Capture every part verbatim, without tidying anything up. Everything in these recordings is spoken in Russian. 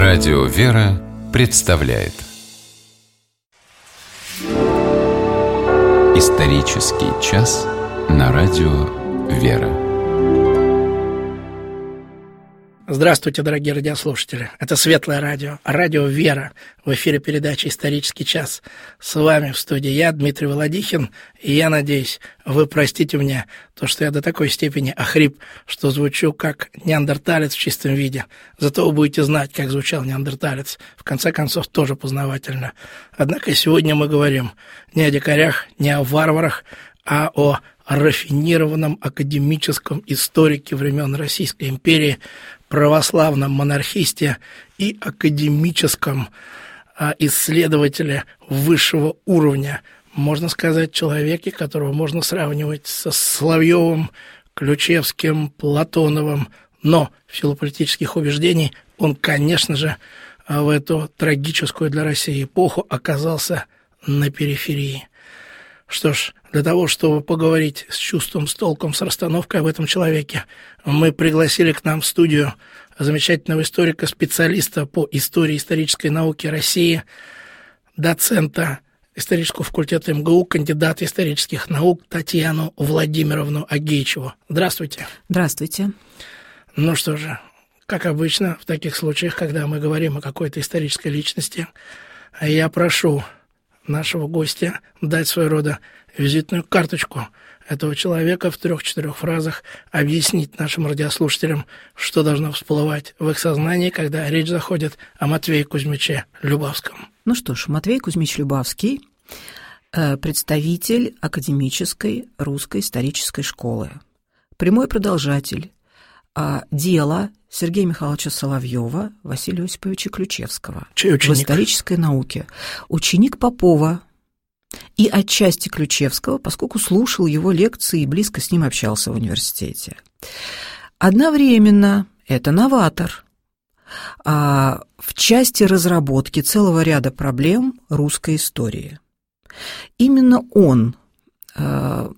Радио «Вера» представляет Исторический час на радио «Вера». Здравствуйте, дорогие радиослушатели. Это Светлое радио, радио «Вера». В эфире передача «Исторический час». С вами в студии я, Дмитрий Володихин, и я надеюсь, вы простите мне то, что я до такой степени охрип, что звучу как неандерталец в чистом виде. Зато вы будете знать, как звучал неандерталец. В конце концов, тоже познавательно. Однако сегодня мы говорим не о дикарях, не о варварах, а о рафинированном академическом историке времен Российской империи, православном монархисте и академическом а, исследователе высшего уровня. Можно сказать, человеке, которого можно сравнивать со Соловьевым, Ключевским, Платоновым, но в силу политических убеждений он, конечно же, в эту трагическую для России эпоху оказался на периферии. Что ж, для того, чтобы поговорить с чувством, с толком, с расстановкой об этом человеке, мы пригласили к нам в студию замечательного историка, специалиста по истории исторической науки России, доцента исторического факультета эм гэ у, кандидата исторических наук Татьяну Владимировну Агеичеву. Здравствуйте. Здравствуйте. Ну что же, как обычно в таких случаях, когда мы говорим о какой-то исторической личности, я прошу нашего гостя дать своего рода визитную карточку этого человека в трех-четырех фразах, объяснить нашим радиослушателям, что должно всплывать в их сознании, когда речь заходит о Матвее Кузьмиче Любавском. Ну что ж, Матвей Кузьмич Любавский – представитель академической русской исторической школы, прямой продолжатель дела Сергея Михайловича Соловьева, Василия Осиповича Ключевского в исторической науке, ученик Попова и отчасти Ключевского, поскольку слушал его лекции и близко с ним общался в университете. Одновременно это новатор а, в части разработки целого ряда проблем русской истории. Именно он а,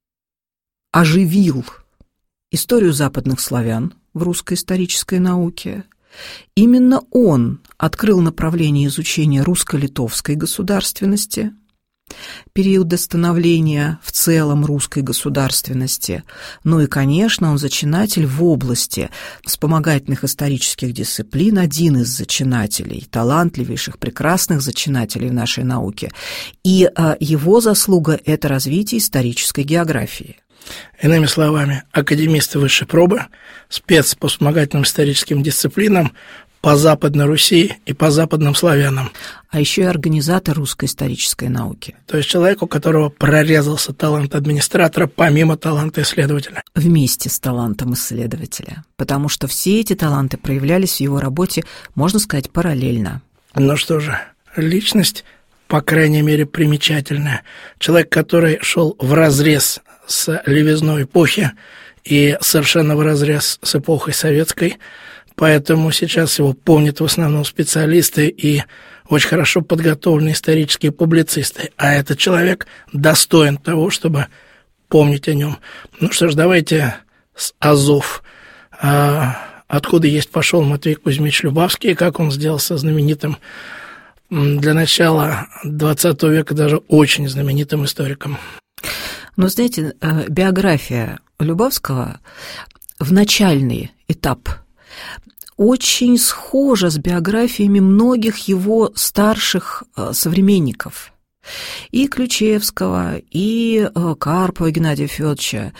оживил историю западных славян в русской исторической науке. Именно он открыл направление изучения русско-литовской государственности, период становления в целом русской государственности. Ну и, конечно, он зачинатель в области вспомогательных исторических дисциплин, один из зачинателей, талантливейших, прекрасных зачинателей в нашей науке. И а, его заслуга – это развитие исторической географии. Иными словами, академисты высшей пробы, спец по вспомогательным историческим дисциплинам по Западной Руси и по западным славянам. А еще и организатор русской исторической науки. То есть человек, у которого прорезался талант администратора помимо таланта исследователя. Вместе с талантом исследователя. Потому что все эти таланты проявлялись в его работе, можно сказать, параллельно. Ну что же, личность, по крайней мере, примечательная. Человек, который шел вразрез с левизной эпохи и совершенно вразрез с эпохой советской, поэтому сейчас его помнят в основном специалисты и очень хорошо подготовленные исторические публицисты, а этот человек достоин того, чтобы помнить о нем. Ну что ж, давайте с азов. А, откуда есть пошел Матвей Кузьмич Любавский, как он сделался знаменитым, для начала двадцатого века даже очень знаменитым историком. Но, знаете, биография Любавского в начальный этап очень схожа с биографиями многих его старших современников. И Ключевского, и Карпова Геннадия Федоровича.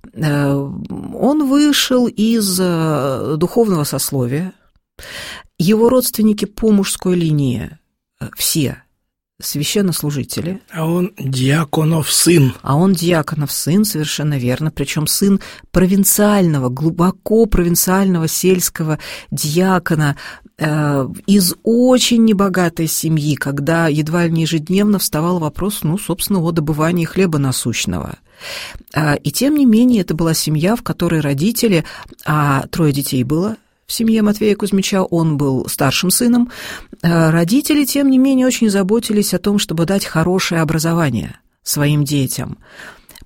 Он вышел из духовного сословия. Его родственники по мужской линии все священнослужители. А он диаконов сын. А он диаконов сын, совершенно верно, причем сын провинциального, глубоко провинциального сельского диакона э, из очень небогатой семьи, когда едва ли не ежедневно вставал вопрос, ну, собственно, о добывании хлеба насущного. И тем не менее, это была семья, в которой родители, а трое детей было, в семье Матвея Кузьмича, он был старшим сыном. Родители, тем не менее, очень заботились о том, чтобы дать хорошее образование своим детям.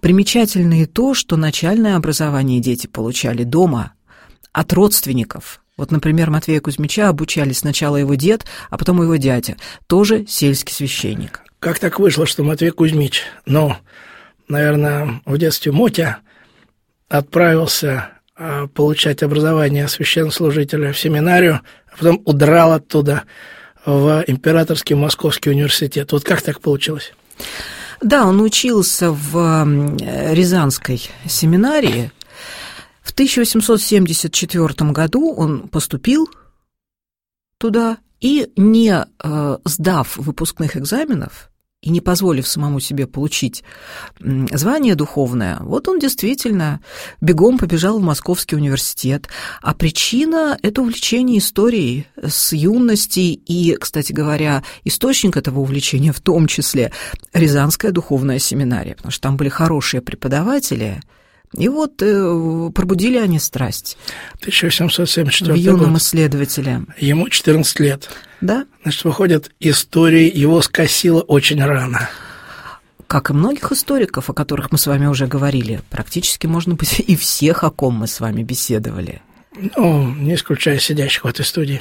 Примечательно и то, что начальное образование дети получали дома, от родственников. Вот, например, Матвея Кузьмича обучали сначала его дед, а потом его дядя, тоже сельский священник. Как так вышло, что Матвей Кузьмич, ну, наверное, в детстве Мотя, отправился получать образование священнослужителя в семинарию, а потом удрал оттуда в Императорский Московский университет. Вот как так получилось? Да, он учился в Рязанской семинарии. В тысяча восемьсот семьдесят четвёртом году он поступил туда и, не э, сдав выпускных экзаменов и не позволив самому себе получить звание духовное, вот он действительно бегом побежал в Московский университет. А причина – это увлечение историей с юности и, кстати говоря, источник этого увлечения в том числе Рязанская духовная семинария, потому что там были хорошие преподаватели. И вот э, пробудили они страсть. тысяча восемьсот семьдесят четвёртый в юном год. исследователе. Ему четырнадцать лет. Да. Значит, выходит, история его скосила очень рано. Как и многих историков, о которых мы с вами уже говорили. Практически, можно быть, и всех, о ком мы с вами беседовали. Ну, не исключая сидящих в этой студии.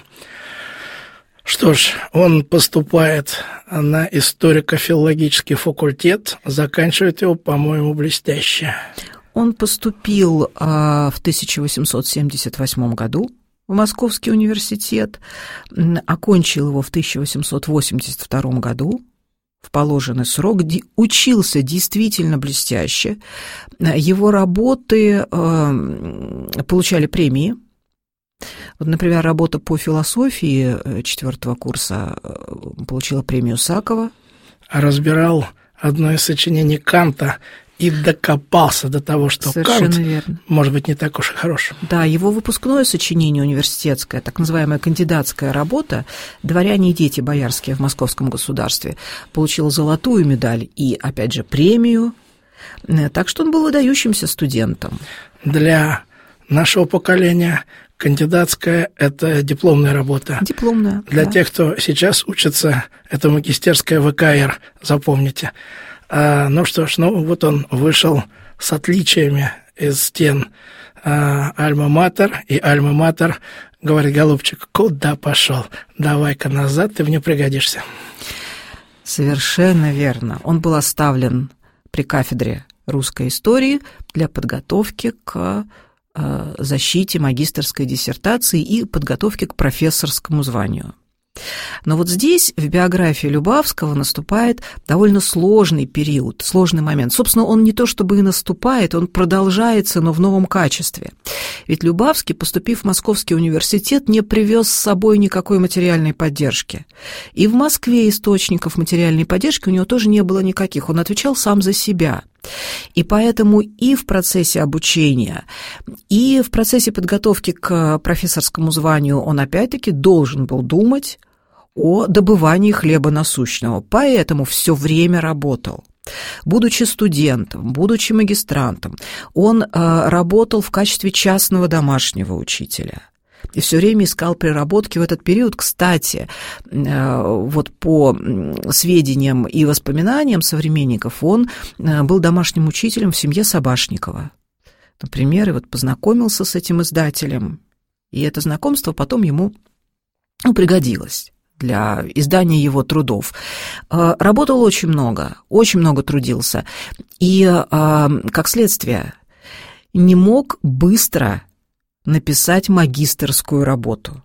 Что ж, он поступает на историко-филологический факультет, заканчивает его, по-моему, блестяще. Он поступил а, в тысяча восемьсот семьдесят восьмом году в Московский университет, окончил его в тысяча восемьсот восемьдесят втором году в положенный срок, учился действительно блестяще. Его работы а, получали премии. Вот, например, работа по философии четвертого курса получила премию Сакова. Разбирал одно из сочинений Канта и докопался до того, что Совершенно Кант, верно. Может быть, не так уж и хорош. Да, его выпускное сочинение университетское, так называемая кандидатская работа «Дворяне и дети боярские в Московском государстве» получила золотую медаль и, опять же, премию. Так что он был выдающимся студентом. Для нашего поколения кандидатская – это дипломная работа. Дипломная, Для да. тех, кто сейчас учится, это магистерская вэ ка эр, запомните. А, ну что ж, ну вот он вышел с отличиями из стен а, Альма-Матер, и Альма-Матер говорит: голубчик, куда пошел? Давай-ка назад, ты мне пригодишься. Совершенно верно. Он был оставлен при кафедре русской истории для подготовки к защите магистерской диссертации и подготовке к профессорскому званию. Но вот здесь в биографии Любавского наступает довольно сложный период, сложный момент. Собственно, он не то чтобы и наступает, он продолжается, но в новом качестве. Ведь Любавский, поступив в Московский университет, не привез с собой никакой материальной поддержки. И в Москве источников материальной поддержки у него тоже не было никаких, он отвечал сам за себя. И поэтому и в процессе обучения, и в процессе подготовки к профессорскому званию он опять-таки должен был думать о добывании хлеба насущного, поэтому все время работал. Будучи студентом, будучи магистрантом, он э, работал в качестве частного домашнего учителя. И все время искал приработки в этот период. Кстати, вот по сведениям и воспоминаниям современников, он был домашним учителем в семье Собашникова. Например, и вот познакомился с этим издателем, и это знакомство потом ему ну, пригодилось для издания его трудов. Работал очень много, очень много трудился, и, как следствие, не мог быстро написать магистерскую работу.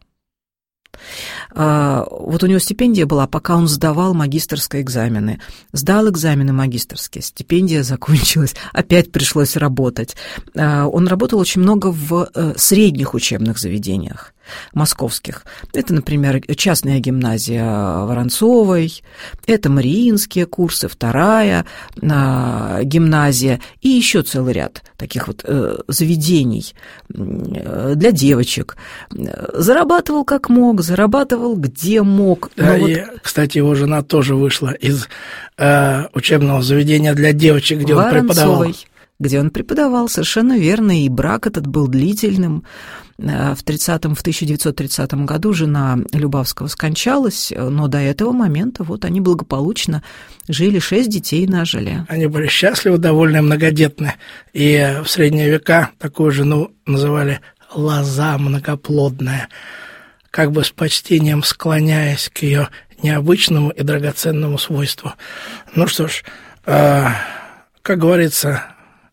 Вот у него стипендия была, пока он сдавал магистерские экзамены. Сдал экзамены магистерские, стипендия закончилась, опять пришлось работать. Он работал очень много в средних учебных заведениях московских. Это, например, частная гимназия Воронцовой, это мариинские курсы, вторая гимназия и еще целый ряд таких вот заведений для девочек. Зарабатывал как мог, зарабатывал где мог. Да, вот... и, кстати, его жена тоже вышла из э, учебного заведения для девочек, где Воронцовой, он преподавал. Где он преподавал, совершенно верно, и брак этот был длительным. В, тридцатом, в тысяча девятьсот тридцатом году жена Любавского скончалась, но до этого момента вот они благополучно жили, шесть детей нажили. Они были счастливы, довольны, многодетны. И в средние века такую жену называли лоза многоплодная, как бы с почтением склоняясь к ее необычному и драгоценному свойству. Ну что ж, э, как говорится,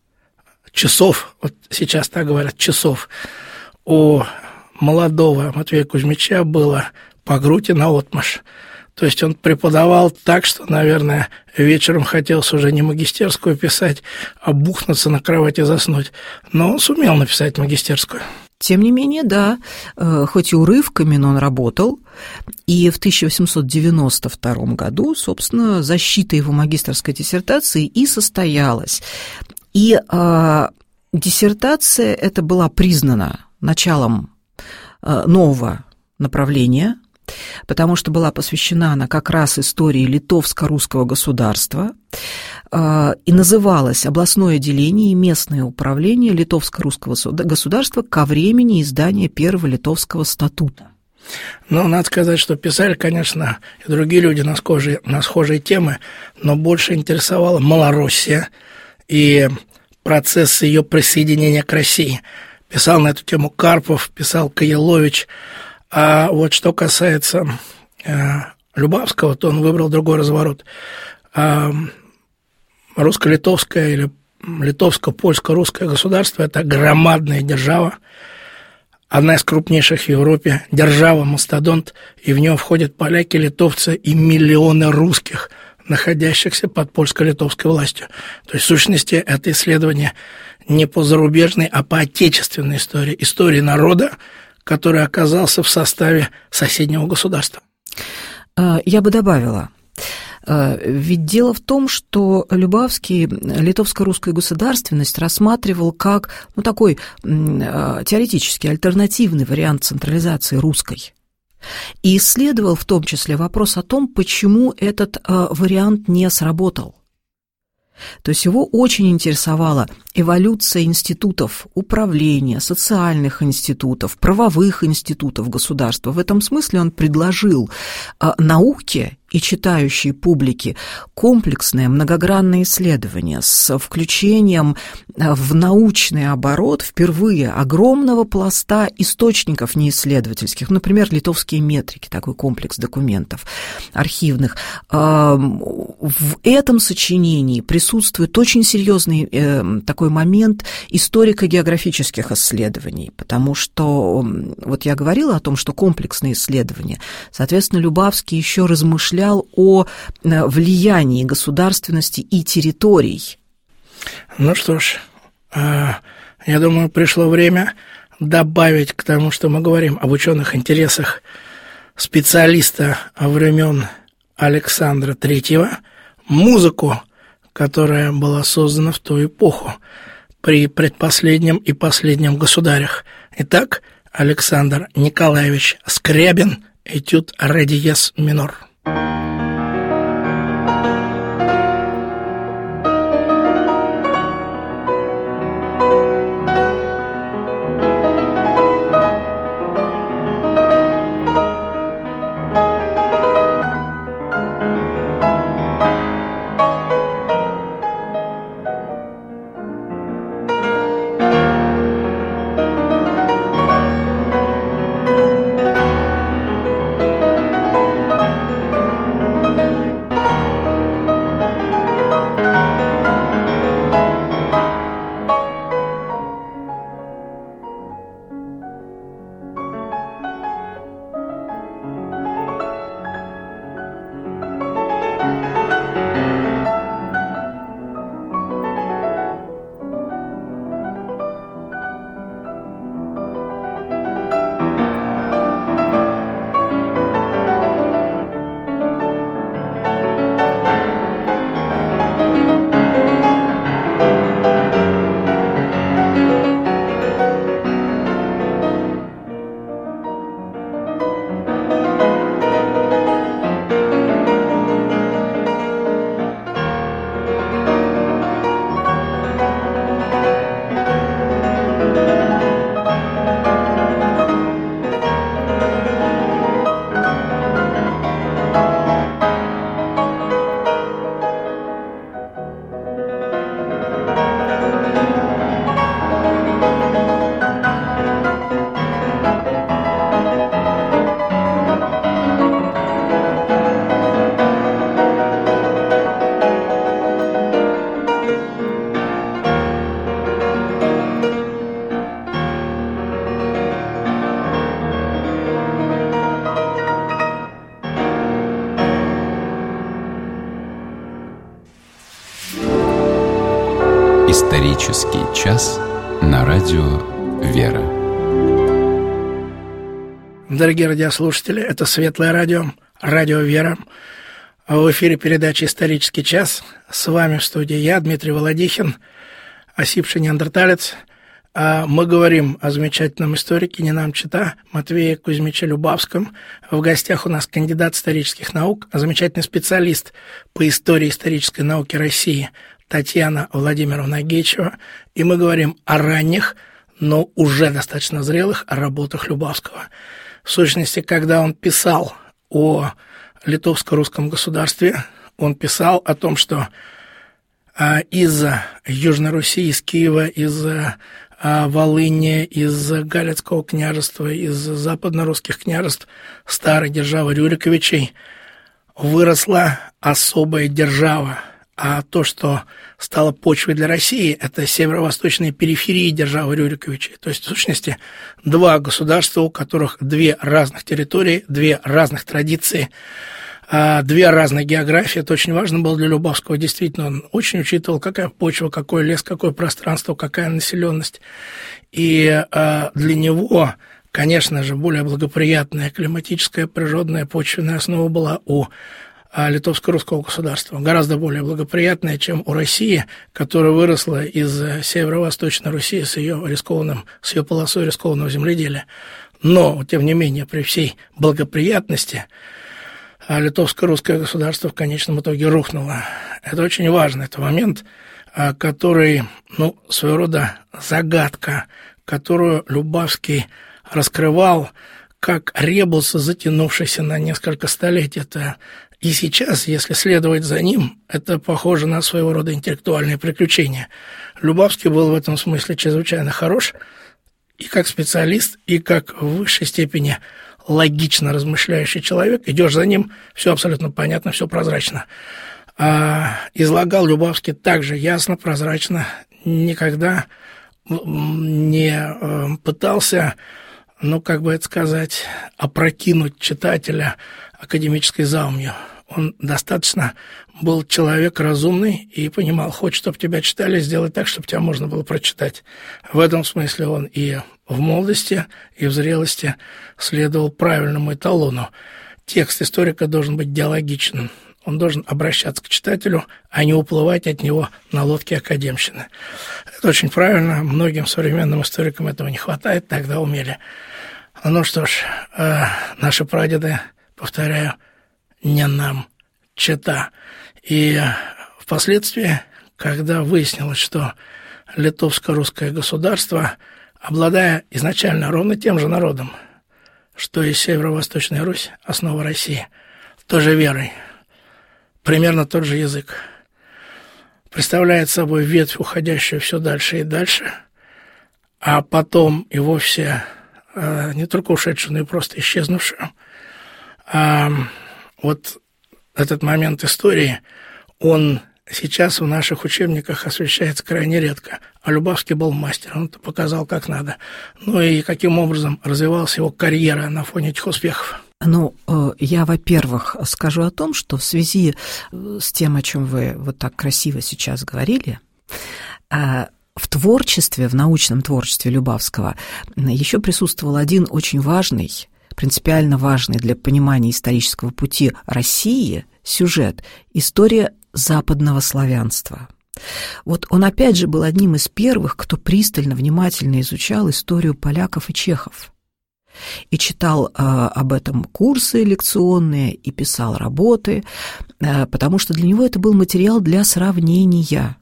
часов, вот сейчас так говорят, часов, у молодого Матвея Кузьмича было по грудь и наотмашь. То есть он преподавал так, что, наверное, вечером хотелось уже не магистерскую писать, а бухнуться на кровати и заснуть. Но он сумел написать магистерскую. Тем не менее, да, хоть и урывками, но он работал. И в тысяча восемьсот девяносто втором году, собственно, защита его магистерской диссертации и состоялась. И э, диссертация эта была признана началом э, нового направления, потому что была посвящена она как раз истории литовско-русского государства э, и называлась «Областное деление и местное управление литовско-русского государства ко времени издания первого литовского статута». Ну, надо сказать, что писали, конечно, и другие люди на схожие, на схожие темы, но больше интересовала Малороссия и процесс ее присоединения к России. Писал на эту тему Карпов, писал Каялович. А вот что касается э, Любавского, то он выбрал другой разворот. А русско-литовское или литовско-польско-русское государство – это громадная держава, одна из крупнейших в Европе, держава-мастодонт, и в нее входят поляки, литовцы и миллионы русских, находящихся под польско-литовской властью. То есть, в сущности, это исследование не по зарубежной, а по отечественной истории, истории народа, который оказался в составе соседнего государства. Я бы добавила, ведь дело в том, что Любавский литовско-русскую государственность рассматривал как ну, такой теоретически альтернативный вариант централизации русской. И исследовал в том числе вопрос о том, почему этот вариант не сработал. То есть его очень интересовала эволюция институтов управления, социальных институтов, правовых институтов государства. В этом смысле он предложил науке и читающей публике комплексное многогранное исследование с включением в научный оборот впервые огромного пласта источников неисследовательских, например, литовские метрики, такой комплекс документов архивных. В этом сочинении присутствует очень серьезный такой момент историко-географических исследований, потому что, вот я говорила о том, что комплексные исследования, соответственно, Любавский еще размышлял о влиянии государственности и территорий. Ну что ж, я думаю, пришло время добавить к тому, что мы говорим об ученых интересах специалиста времен Александра Третьего, музыку, которая была создана в ту эпоху при предпоследнем и последнем государях. Итак, Александр Николаевич Скрябин, этюд ре диез минор. Исторический час на радио «Вера». Дорогие радиослушатели, это Светлое радио, радио «Вера». В эфире передача «Исторический час». С вами в студии я, Дмитрий Володихин, осипший неандерталец. Мы говорим о замечательном историке, не нам чита, Матвее Кузьмиче Любавском. В гостях у нас кандидат исторических наук, замечательный специалист по истории исторической науки России Татьяна Владимировна Гечева. И мы говорим о ранних, но уже достаточно зрелых работах Любавского. В сущности, когда он писал о литовско-русском государстве, он писал о том, что а, из Южной Руси, из Киева, из а, Волыни, из Галицкого княжества, из западно-русских княжеств старой державы Рюриковичей выросла особая держава. А то, что стало почвой для России, это северо-восточные периферии державы Рюриковичей. То есть, в сущности, два государства, у которых две разных территории, две разных традиции, две разные географии. Это очень важно было для Любавского. Действительно, он очень учитывал, какая почва, какой лес, какое пространство, какая населенность. И для него, конечно же, более благоприятная климатическая, природная, почвенная основа была у литовско-русского государства, гораздо более благоприятная, чем у России, которая выросла из северо-восточной Руси с ее рискованным, с ее полосой рискованного земледелия. Но, тем не менее, при всей благоприятности литовско-русское государство в конечном итоге рухнуло. Это очень важно, это момент, который, ну, своего рода загадка, которую Любавский раскрывал как ребус, затянувшийся на несколько столетий. Это и сейчас, если следовать за ним, это похоже на своего рода интеллектуальное приключение. Любавский был в этом смысле чрезвычайно хорош и как специалист, и как в высшей степени логично размышляющий человек. Идешь за ним, все абсолютно понятно, все прозрачно. А излагал Любавский также ясно, прозрачно, никогда не пытался, ну, как бы это сказать, опрокинуть читателя академической заумью. Он достаточно был человек разумный и понимал, хочет, чтобы тебя читали, сделать так, чтобы тебя можно было прочитать. В этом смысле он и в молодости, и в зрелости следовал правильному эталону. Текст историка должен быть диалогичен. Он должен обращаться к читателю, а не уплывать от него на лодке академщины. Это очень правильно. Многим современным историкам этого не хватает, тогда умели. Ну что ж, наши прадеды, повторяю, не нам чита. И впоследствии, когда выяснилось, что литовско-русское государство, обладая изначально ровно тем же народом, что и Северо-Восточная Русь, основа России, той же верой, примерно тот же язык, представляет собой ветвь, уходящую все дальше и дальше, а потом и вовсе э, не только ушедшую, но и просто исчезнувшую. А вот этот момент истории, он сейчас в наших учебниках освещается крайне редко. А Любавский был мастер, он это показал как надо. Ну и каким образом развивалась его карьера на фоне этих успехов. Ну, я, во-первых, скажу о том, что в связи с тем, о чем вы вот так красиво сейчас говорили, в творчестве, в научном творчестве Любавского еще присутствовал один очень важный, принципиально важный для понимания исторического пути России сюжет – история западного славянства. Вот он опять же был одним из первых, кто пристально, внимательно изучал историю поляков и чехов. И читал э, об этом курсы лекционные, и писал работы, э, потому что для него это был материал для сравнения.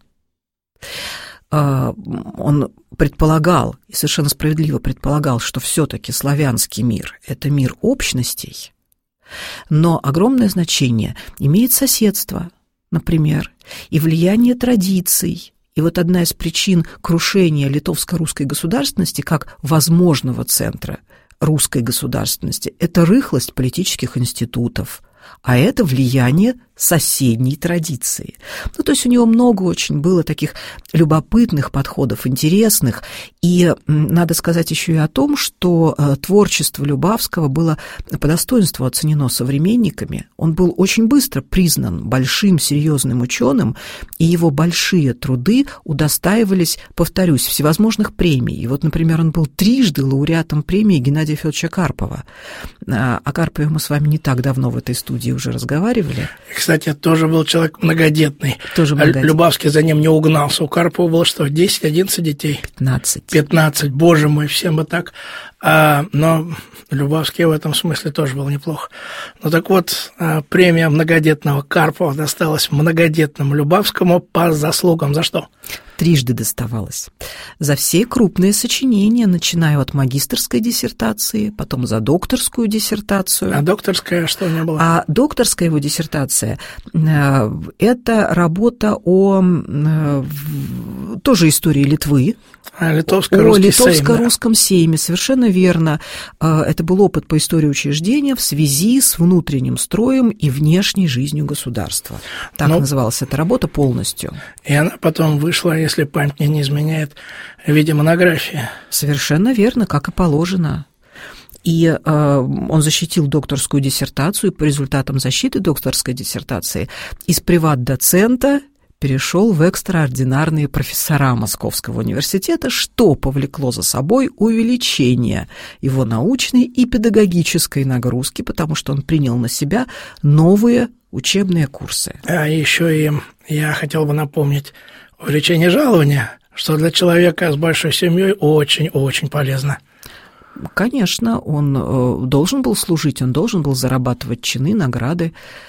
Э, он предполагал, и совершенно справедливо предполагал, что все-таки славянский мир – это мир общностей, но огромное значение имеет соседство, например, и влияние традиций. И вот одна из причин крушения литовско-русской государственности как возможного центра русской государственности – это рыхлость политических институтов, а это влияние соседней традиции. Ну, то есть у него много очень было таких любопытных подходов, интересных. И надо сказать еще и о том, что творчество Любавского было по достоинству оценено современниками. Он был очень быстро признан большим, серьезным ученым, и его большие труды удостаивались, повторюсь, всевозможных премий. И вот, например, он был трижды лауреатом премии Геннадия Федоровича Карпова. О Карпове мы с вами не так давно в этой студии уже разговаривали. Кстати, тоже был человек многодетный. Тоже многодетный. Любавский за ним не угнался. У Карпова было что, десять-одиннадцать детей? пятнадцать. пятнадцать, боже мой, всем бы так. А, но Любавский в этом смысле тоже был неплох. Ну так вот, премия многодетного Карпова досталась многодетному Любавскому по заслугам. За что? Трижды доставалось. За все крупные сочинения, начиная от магистерской диссертации, потом за докторскую диссертацию. А докторская что у него была? А докторская его диссертация – это работа о тоже истории Литвы. А, литовско-русский О литовско-русском сейм, сейме, совершенно верно. Это был опыт по истории учреждения в связи с внутренним строем и внешней жизнью государства. Так ну, называлась эта работа полностью. И она потом вышла, если память мне не изменяет, в виде монографии. Совершенно верно, как и положено. И э, он защитил докторскую диссертацию, и по результатам защиты докторской диссертации из приват-доцента перешел в экстраординарные профессора Московского университета, что повлекло за собой увеличение его научной и педагогической нагрузки, потому что он принял на себя новые учебные курсы. А еще и я хотел бы напомнить увеличение жалования, что для человека с большой семьей очень-очень полезно. Конечно, он должен был служить, он должен был зарабатывать чины, награды.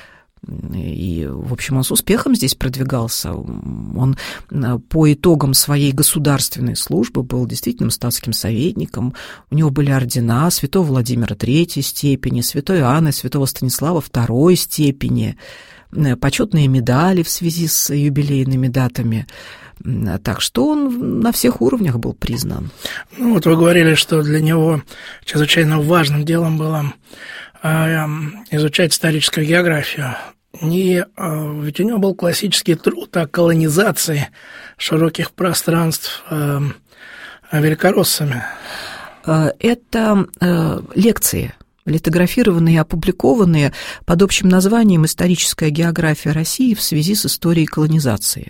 И, в общем, он с успехом здесь продвигался. Он по итогам своей государственной службы был действительно статским советником. У него были ордена святого Владимира третьей степени, святой Анны, святого Станислава второй степени, почетные медали в связи с юбилейными датами. Так что он на всех уровнях был признан. Ну, вот вы говорили, что для него чрезвычайно важным делом было изучать историческую географию. И ведь у него был классический труд о колонизации широких пространств великороссами. Это лекции, литографированные и опубликованные под общим названием «Историческая география России в связи с историей колонизации».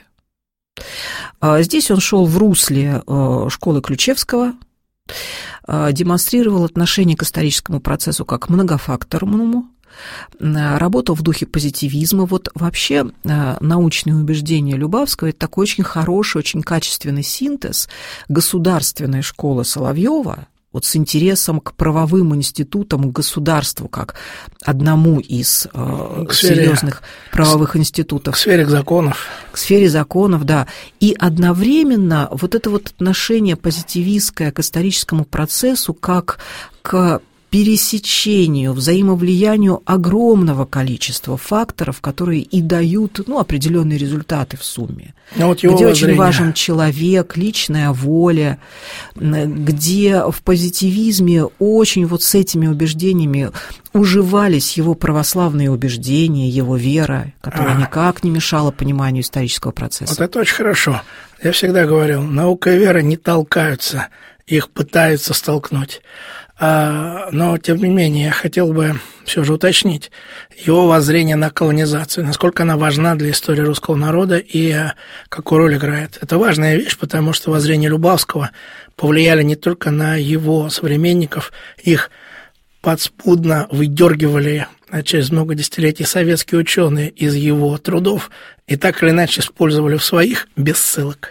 Здесь он шел в русле школы Ключевского, демонстрировал отношение к историческому процессу как многофакторному, работал в духе позитивизма. Вот вообще научные убеждения Любавского – это такой очень хороший, очень качественный синтез государственной школы Соловьева, вот с интересом к правовым институтам, к государству, как одному из э, сфере, серьезных правовых институтов. К сфере законов. К сфере законов, да. И одновременно вот это вот отношение позитивистское к историческому процессу как к пересечению, взаимовлиянию огромного количества факторов, которые и дают, ну, определенные результаты в сумме. Вот его где воззрение. Очень важен человек, личная воля, где в позитивизме очень вот с этими убеждениями уживались его православные убеждения, его вера, которая а. никак не мешала пониманию исторического процесса. Вот это очень хорошо. Я всегда говорил, наука и вера не толкаются, их пытаются столкнуть. Но, тем не менее, я хотел бы все же уточнить его воззрение на колонизацию, насколько она важна для истории русского народа и какую роль играет. Это важная вещь, потому что воззрения Любавского повлияли не только на его современников, их подспудно выдергивали через много десятилетий советские ученые из его трудов и так или иначе использовали в своих без ссылок.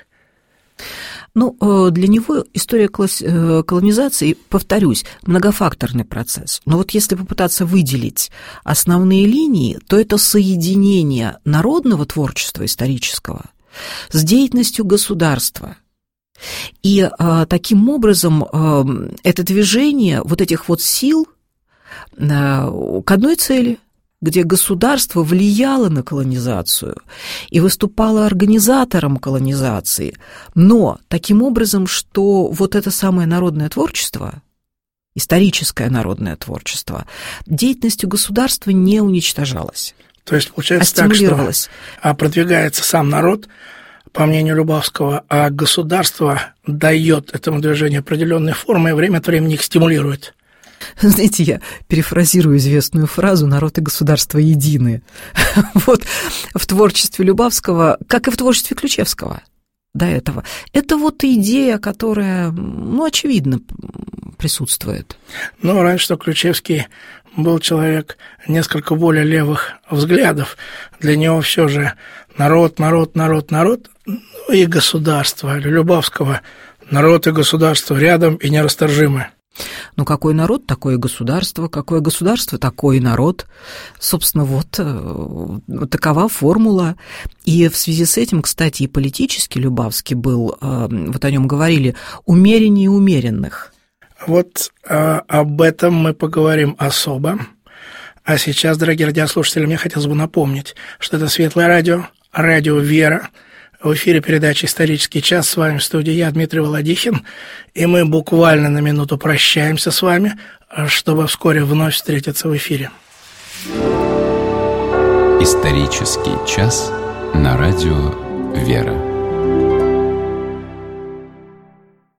Ну, для него история колонизации, повторюсь, многофакторный процесс. Но вот если попытаться выделить основные линии, то это соединение народного творчества исторического с деятельностью государства. И а, таким образом а, это движение вот этих вот сил а, к одной цели, где государство влияло на колонизацию и выступало организатором колонизации, но таким образом, что вот это самое народное творчество, историческое народное творчество, деятельностью государства не уничтожалось. То есть получается так, что продвигается сам народ, по мнению Любавского, а государство дает этому движению определенные формы и время от времени их стимулирует. Знаете, я перефразирую известную фразу «народ и государство едины». Вот в творчестве Любавского, как и в творчестве Ключевского до этого, это вот идея, которая, ну, очевидно, присутствует. Ну, раньше Ключевский был человек несколько более левых взглядов. Для него все же народ, народ, народ, народ, ну и государство. Для Любавского народ и государство рядом и нерасторжимы. Ну, какой народ, такое государство, какое государство, такой народ. Собственно, вот, вот такова формула. И в связи с этим, кстати, и политически Любавский был, вот о нем говорили, умереннее умеренных. Вот а, об этом мы поговорим особо. А сейчас, дорогие радиослушатели, мне хотелось бы напомнить, что это Светлое радио, радио «Вера». В эфире передача «Исторический час». С вами в студии я, Дмитрий Володихин. И мы буквально на минуту прощаемся с вами, чтобы вскоре вновь встретиться в эфире. «Исторический час» на радио «Вера».